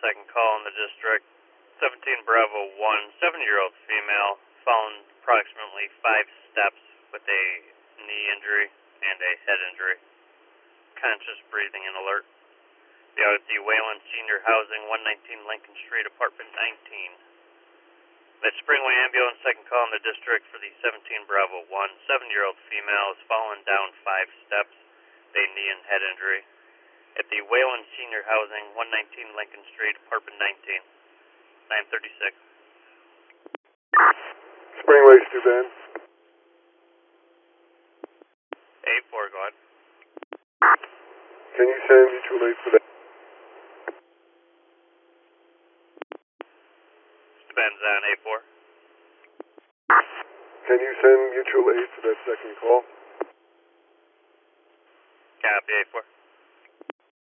second call in the district. 17 Bravo 1, 7-year-old female, fallen approximately 5 steps with a knee injury and a head injury. Conscious, breathing, and alert. Be out at the Wayland Senior Housing, 119 Lincoln Street, apartment 19. The Springway ambulance, second call in the district for the 17 Bravo 1, 7-year-old female has fallen down 5 steps with a knee and head injury at the Wayland Senior Housing, 119 Lincoln Street, apartment 19, 936. Springway, Stu Ben. 8-4, go ahead. Can you send mutual aid for that? Depends on 8-4. Can you send mutual aid for that second call? Copy 8-4.